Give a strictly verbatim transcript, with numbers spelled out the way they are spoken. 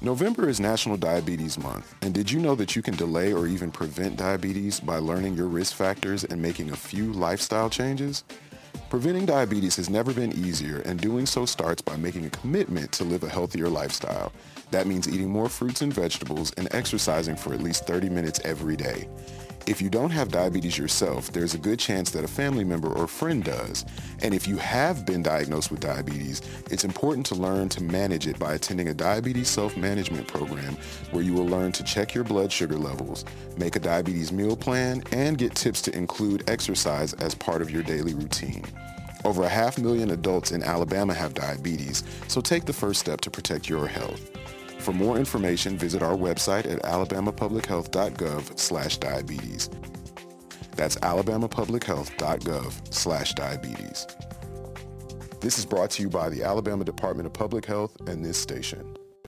November is National Diabetes Month, and did you know that you can delay or even prevent diabetes by learning your risk factors and making a few lifestyle changes? Preventing diabetes has never been easier, and doing so starts by making a commitment to live a healthier lifestyle. That means eating more fruits and vegetables and exercising for at least thirty minutes every day. If you don't have diabetes yourself, there's a good chance that a family member or friend does. And if you have been diagnosed with diabetes, it's important to learn to manage it by attending a diabetes self-management program where you will learn to check your blood sugar levels, make a diabetes meal plan, and get tips to include exercise as part of your daily routine. Over a half million adults in Alabama have diabetes, so take the first step to protect your health. For more information, visit our website at alabama public health dot gov slash diabetes. That's alabama public health dot gov slash diabetes. This is brought to you by the Alabama Department of Public Health and this station.